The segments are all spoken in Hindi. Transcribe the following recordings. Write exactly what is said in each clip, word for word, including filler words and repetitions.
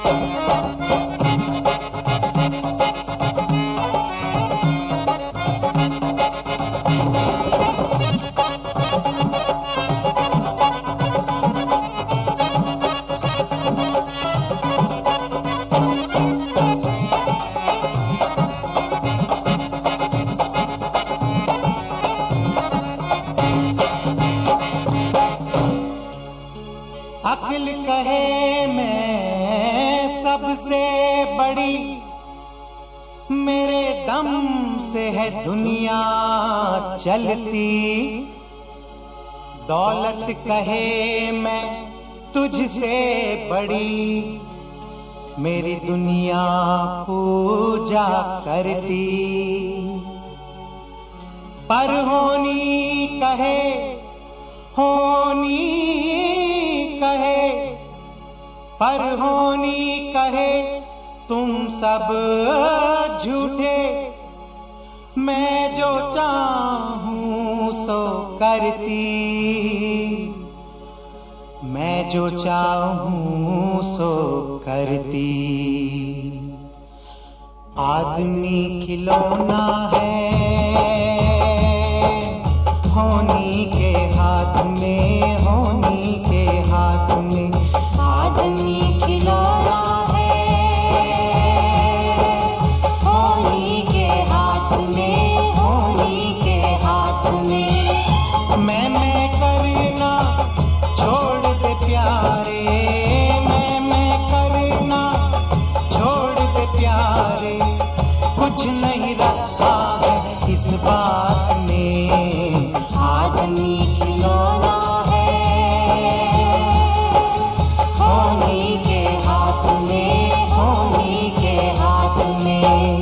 अक्ल कहे मैं सबसे बड़ी, मेरे दम से है दुनिया चलती। दौलत कहे मैं तुझसे बड़ी, मेरी दुनिया पूजा करती। पर होनी कहे होनी कहे, पर होनी कहे तुम सब झूठे। मैं जो चाहूं सो करती, मैं जो चाहूं सो करती। आदमी खिलौना है होनी के हाथ में, होनी के हाथ में। आदमी खिलौना है होनी के हाथ में, होनी के हाथ में। मैं मैं करना छोड़ दे प्यारे, मैं मैं करना छोड़ दे प्यारे। कुछ नहीं रखा है इस बात में। आदमी खिलौना है होनी के हाथ में, होनी के हाथ में।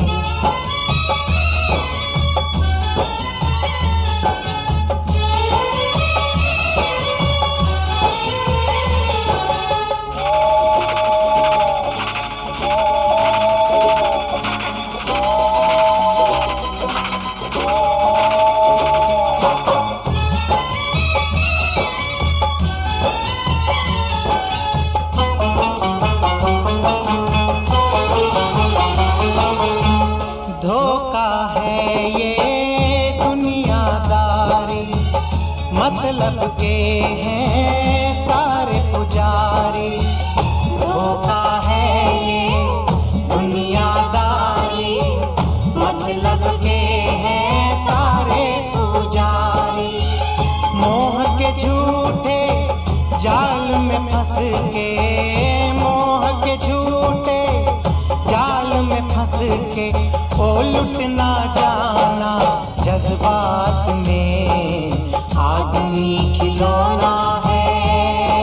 धोखा है ये दुनियादारी, मतलब के हैं सारे पुजारी। धोखा है ये दुनियादारी, मतलब के हैं सारे पुजारी। मोह के झूठे जाल में फंस के, मोह के झूठे जाल में फंस के ओ लुट ना जाना जज्बात में। आदमी खिलौना है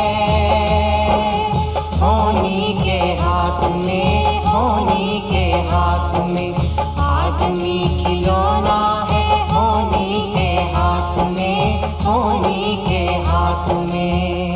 होनी के हाथ में, होनी के हाथ में। आदमी खिलौना है होनी के हाथ में, होनी के हाथ में।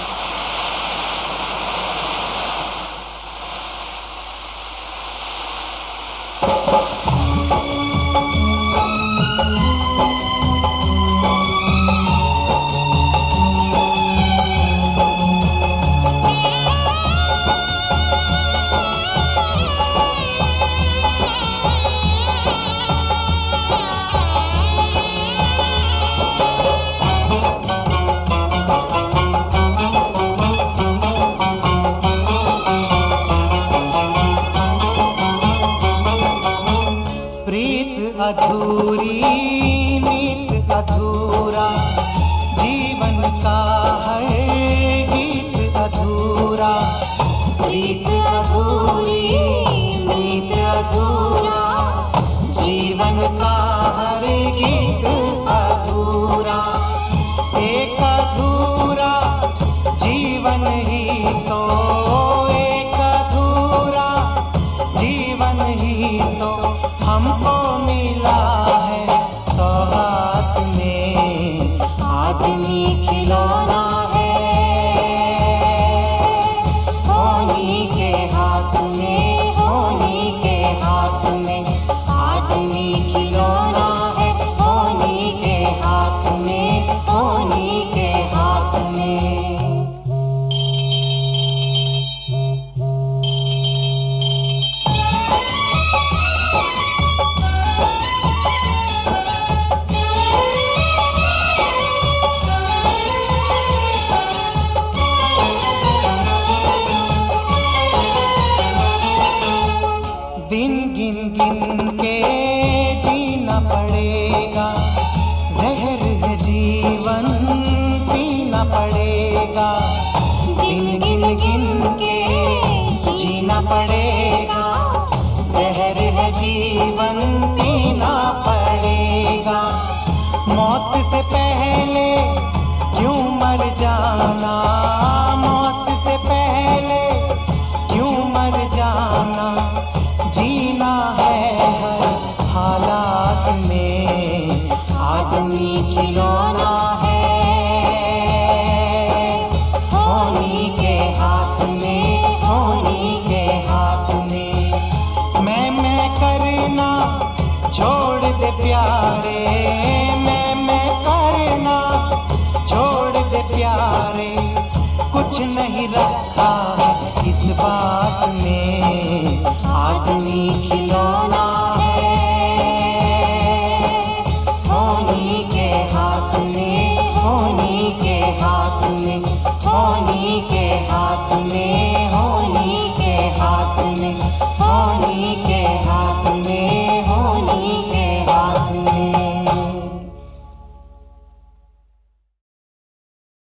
प्रीत अधूरी मीत अधूरा, जीवन का हर गीत अधूरा। प्रीत अधूरी मीत अधूरा, जीवन का हर गीत अधूरा। एक अधूरा जीवन ही तो, एक अधूरा जीवन ही तो हमको मिला है सौगात में। आदमी खिलौना है होनी के जाना, मौत से पहले क्यों मर जाना, जीना है हर हालात में, आदमी खिलौना है होनी के हाथ में, होनी के हाथ में। मैं मैं करना छोड़ दे प्यारे, मैं मैं करना छोड़ दे प्यारे, कुछ नहीं रखा है इस बात में, आदमी खिलौना